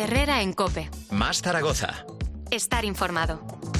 Herrera en COPE. Más Zaragoza. Estar informado.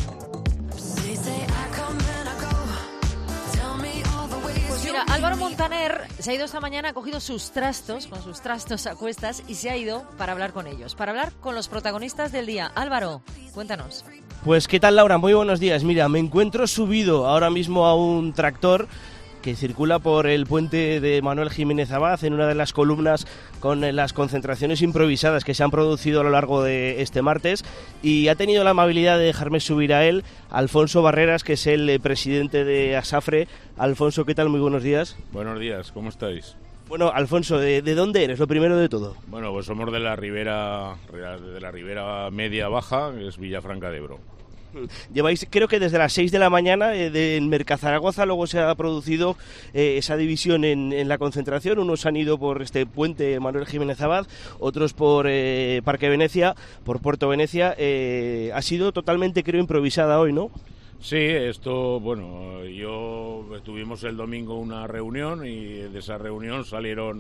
Pues mira, Álvaro Montaner se ha ido esta mañana, ha cogido sus trastos, con sus trastos a cuestas, y se ha ido para hablar con ellos, para hablar con los protagonistas del día. Álvaro, cuéntanos. Pues ¿qué tal, Laura? Muy buenos días. Mira, me encuentro subido ahora mismo a un tractor que circula por el puente de Manuel Jiménez Abad, en una de las columnas con las concentraciones improvisadas que se han producido a lo largo de este martes, y ha tenido la amabilidad de dejarme subir a él Alfonso Barreras, que es el presidente de ASAFRE. Alfonso, ¿qué tal? Muy buenos días. Buenos días, ¿cómo estáis? Bueno, Alfonso, ¿de dónde eres? Lo primero de todo. Bueno, pues somos de la ribera media baja, que es Villafranca de Ebro. Lleváis, creo que desde las 6 de la mañana en Mercazaragoza, luego se ha producido esa división en la concentración. Unos han ido por este puente Manuel Jiménez Abad, otros por Parque Venecia, por Puerto Venecia. Ha sido totalmente, creo, improvisada hoy, ¿no? Sí, esto, bueno, tuvimos el domingo una reunión y de esa reunión salió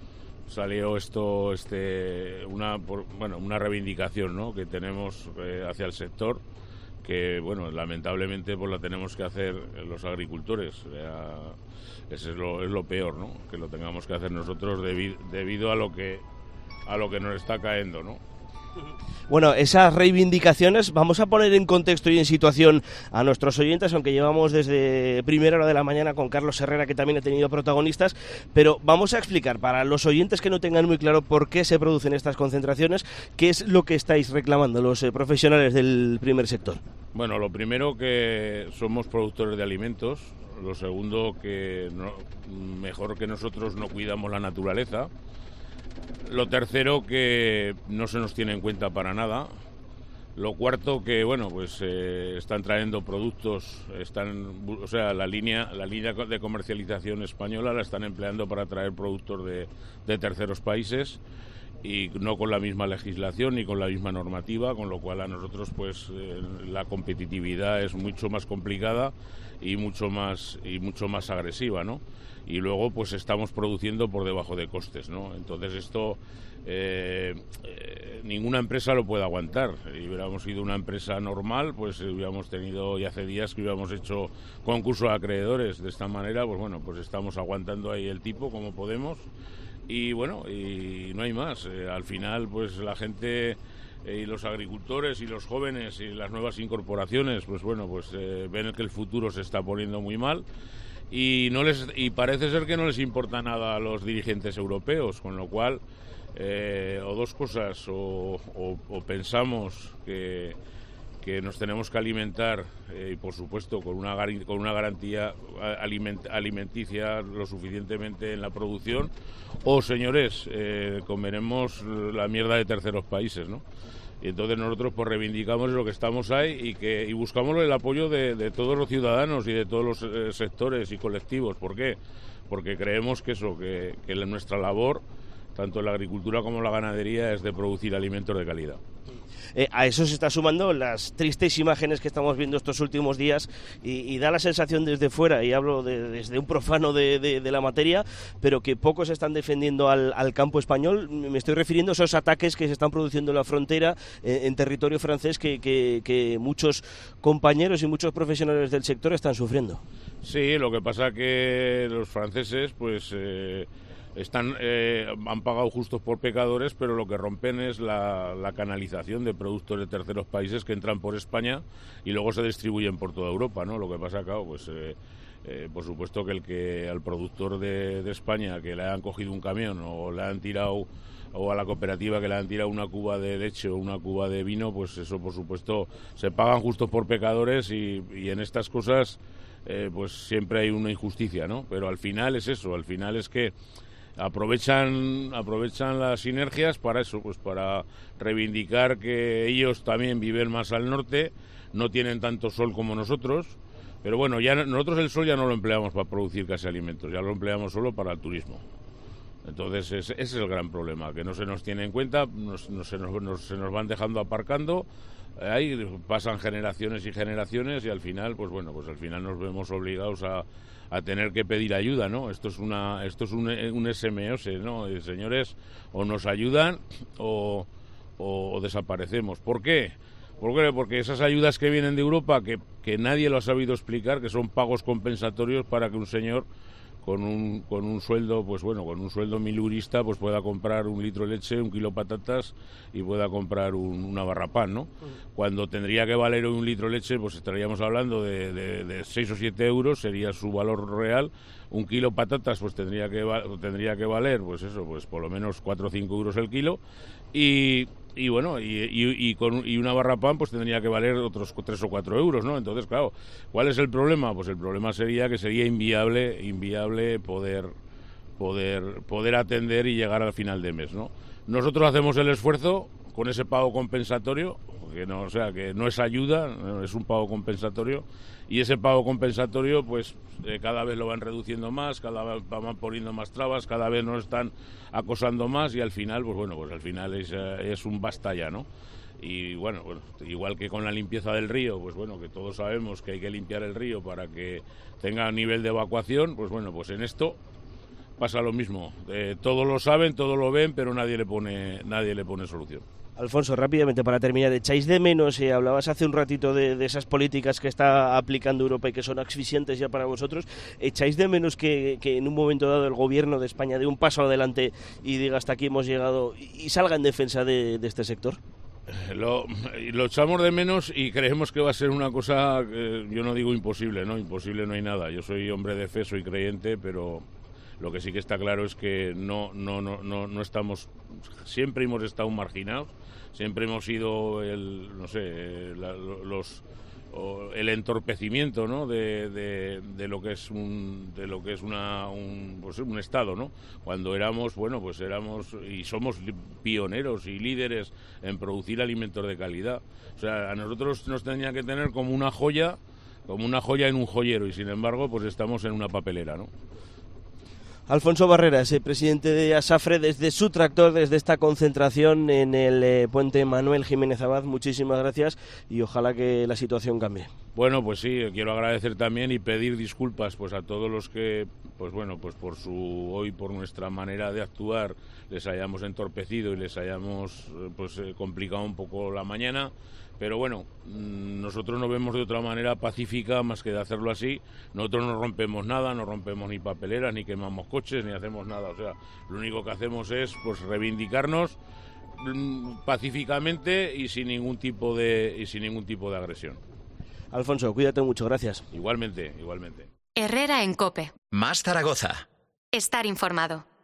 una reivindicación, ¿no?, que tenemos hacia el sector, que, bueno, lamentablemente pues la tenemos que hacer los agricultores. Eso es lo peor, ¿no?, que lo tengamos que hacer nosotros debido a lo que nos está cayendo, ¿no? Bueno, esas reivindicaciones, vamos a poner en contexto y en situación a nuestros oyentes, aunque llevamos desde primera hora de la mañana con Carlos Herrera, que también ha tenido protagonistas, pero vamos a explicar para los oyentes que no tengan muy claro por qué se producen estas concentraciones, qué es lo que estáis reclamando los profesionales del primer sector. Bueno, lo primero, que somos productores de alimentos. Lo segundo, que mejor que nosotros no cuidamos la naturaleza. Lo tercero, que no se nos tiene en cuenta para nada. Lo cuarto, que bueno, pues están trayendo productos, la línea de comercialización española la están empleando para traer productos de terceros países, y no con la misma legislación ni con la misma normativa, con lo cual a nosotros pues la competitividad es mucho más complicada y mucho más agresiva, ¿no? Y luego pues estamos produciendo por debajo de costes, ¿no? Entonces esto ninguna empresa lo puede aguantar. Si hubiéramos sido una empresa normal, pues hubiéramos tenido, y hace días que hubiéramos hecho concurso de acreedores. De esta manera, pues bueno, pues estamos aguantando ahí el tipo como podemos, y bueno, y no hay más. Al final pues la gente y los agricultores y los jóvenes y las nuevas incorporaciones, pues bueno, pues ven que el futuro se está poniendo muy mal. Y parece ser que no les importa nada a los dirigentes europeos, con lo cual o dos cosas, o pensamos que nos tenemos que alimentar y por supuesto con una garantía alimenticia lo suficientemente en la producción, o señores, comeremos la mierda de terceros países, ¿no? Y entonces nosotros pues reivindicamos lo que estamos ahí y buscamos el apoyo de todos los ciudadanos y de todos los sectores y colectivos. ¿Por qué? Porque creemos que nuestra labor, tanto en la agricultura como en la ganadería, es de producir alimentos de calidad. A eso se está sumando las tristes imágenes que estamos viendo estos últimos días, y da la sensación desde fuera, y hablo desde un profano de la materia, pero que pocos están defendiendo al campo español. Me estoy refiriendo a esos ataques que se están produciendo en la frontera, en territorio francés, que muchos compañeros y muchos profesionales del sector están sufriendo. Sí, lo que pasa que los franceses pues han pagado justos por pecadores, pero lo que rompen es la canalización de productos de terceros países que entran por España y luego se distribuyen por toda Europa, ¿no? Lo que pasa, claro, pues por supuesto que al productor de España, que le han cogido un camión o le han tirado, o a la cooperativa que le han tirado una cuba de leche o una cuba de vino, pues eso por supuesto se pagan justos por pecadores, y en estas cosas pues siempre hay una injusticia, ¿no? Pero al final es eso, al final es que aprovechan las sinergias para eso, pues para reivindicar que ellos también viven más al norte, no tienen tanto sol como nosotros, pero bueno, ya nosotros el sol ya no lo empleamos para producir casi alimentos, ya lo empleamos solo para el turismo. Entonces ese es el gran problema, que no se nos tiene en cuenta, se nos van dejando aparcando. Ahí pasan generaciones y generaciones, y al final, pues bueno, pues al final nos vemos obligados a tener que pedir ayuda, ¿no? Esto es un SMOS, ¿no? Señores, o nos ayudan o o desaparecemos. ¿Por qué? Porque esas ayudas que vienen de Europa, que nadie lo ha sabido explicar, que son pagos compensatorios para que un señor con un sueldo, pues bueno, con un sueldo milurista, pues pueda comprar 1 litro de leche, 1 kilo de patatas y pueda comprar una barra pan, ¿no? Cuando tendría que valer 1 litro de leche, pues estaríamos hablando de 6 o 7 euros, sería su valor real. 1 kilo de patatas, pues tendría que valer, pues eso, pues por lo menos 4 o 5 euros el kilo. Y bueno, y una barra pan pues tendría que valer otros 3 o 4 euros, ¿no? Entonces, claro, ¿cuál es el problema? Pues el problema sería que sería inviable poder atender y llegar al final de mes, ¿no? Nosotros hacemos el esfuerzo con ese pago compensatorio, que no es ayuda, es un pago compensatorio, y ese pago compensatorio pues cada vez lo van reduciendo más, cada vez van poniendo más trabas, cada vez nos están acosando más y al final al final es un basta ya, ¿no? Y bueno, igual que con la limpieza del río, pues bueno, que todos sabemos que hay que limpiar el río para que tenga nivel de evacuación, pues bueno, pues en esto pasa lo mismo. Todos lo saben, todos lo ven, pero nadie le pone solución. Alfonso, rápidamente para terminar, ¿echáis de menos, hablabas hace un ratito de esas políticas que está aplicando Europa y que son asfixiantes ya para vosotros, ¿echáis de menos que en un momento dado el gobierno de España dé un paso adelante y diga hasta aquí hemos llegado y salga en defensa de este sector? Lo echamos de menos y creemos que va a ser una cosa, yo no digo imposible, ¿no? Imposible no hay nada. Yo soy hombre de fe, soy creyente, pero lo que sí que está claro es que no siempre hemos estado marginados, siempre hemos sido el entorpecimiento, ¿no? de lo que es un estado, ¿no? Cuando éramos y somos pioneros y líderes en producir alimentos de calidad. O sea, a nosotros nos tenía que tener como una joya en un joyero y sin embargo pues estamos en una papelera, ¿no? Alfonso Barreras, presidente de Asafre, desde su tractor, desde esta concentración en el puente Manuel Jiménez Abad, muchísimas gracias y ojalá que la situación cambie. Bueno, pues sí, quiero agradecer también y pedir disculpas pues a todos los que por nuestra manera de actuar les hayamos entorpecido y les hayamos complicado un poco la mañana. Pero bueno, nosotros no vemos de otra manera pacífica más que de hacerlo así. Nosotros no rompemos nada, no rompemos ni papeleras, ni quemamos coches, ni hacemos nada. O sea, lo único que hacemos es reivindicarnos pacíficamente y sin ningún tipo de agresión. Alfonso, cuídate mucho, gracias. Igualmente. Herrera en COPE. Más Zaragoza. Estar informado.